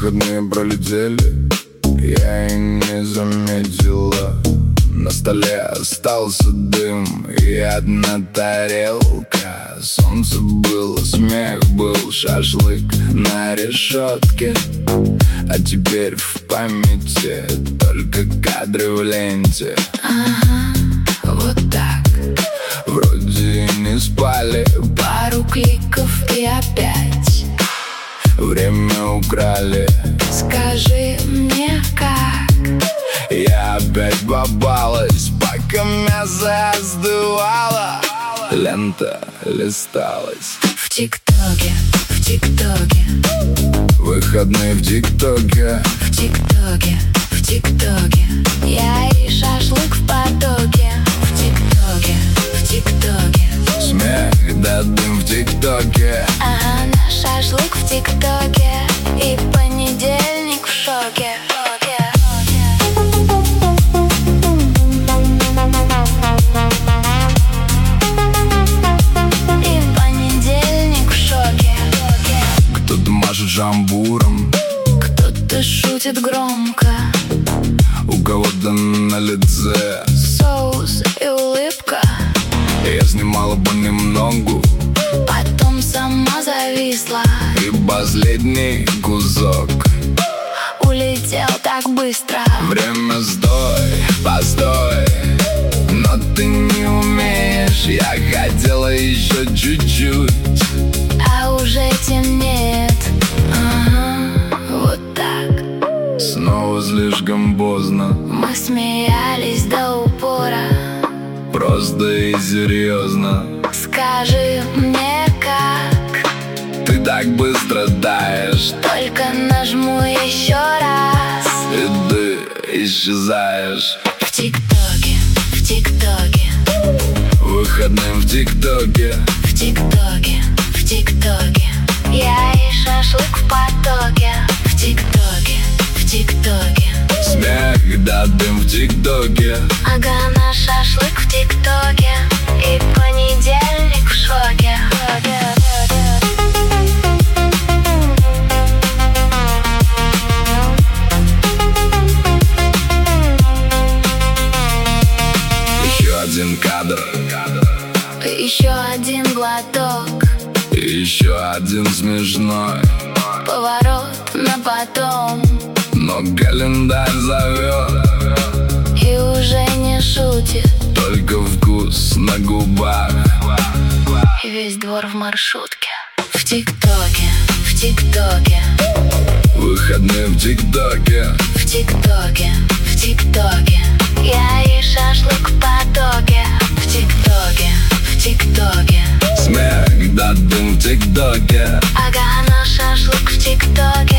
Выходные пролетели, я и не заметила. На столе остался дым и одна тарелка. Солнце было, смех был, шашлык на решетке. А теперь в памяти только кадры в ленте. Ага, вот так. Вроде и не спали, Пару кликов и опять. время украли. Скажи мне, как? Я опять попалась, пока мясо остывало. Лента листалась. В ТикТоке, в ТикТоке, Выходные в ТикТоке. в ТикТоке, в ТикТоке. Я и шашлык в потоке. В ТикТоке, в ТикТоке. Смех да дым в ТикТоке. Ага, наш шашлык в ТикТоке. И понедельник в шоке. И понедельник в шоке. Кто-то машет жамбуром, Кто-то шутит громко. у кого-то на лице. Соус и улыбка. Я снимала понемногу, Потом сама зависла. и последний кусок. Улетел так быстро. Время стой, постой, но ты не умеешь. Я хотела еще чуть-чуть. А уже темнеет. Ага, вот так. Снова слишком поздно, Мы смеялись до упора. просто и серьезно. Скажи мне, как? Ты так быстро таешь, Только нажму еще раз. и ты исчезаешь. В ТикТоке, в ТикТоке, Выходным в ТикТоке. в ТикТоке, в ТикТоке. Я и шашлык в потоке. В ТикТоке, в ТикТоке. Смех да дым в ТикТоке. Ага, наш шашлык в ТикТоке. И понедельник в шоке. Еще один кадр, Еще один глоток. и еще один смешной. Поворот на потом. Но календарь зовет, И уже не шутит. только вкус на губах. И весь двор в маршрутке. В ТикТоке, в ТикТоке, Выходные в ТикТоке. в ТикТоке, в ТикТоке. Я и шашлык в потоке. В ТикТоке, в ТикТоке. Смех да дым в ТикТоке. Ага, наш шашлык в ТикТоке.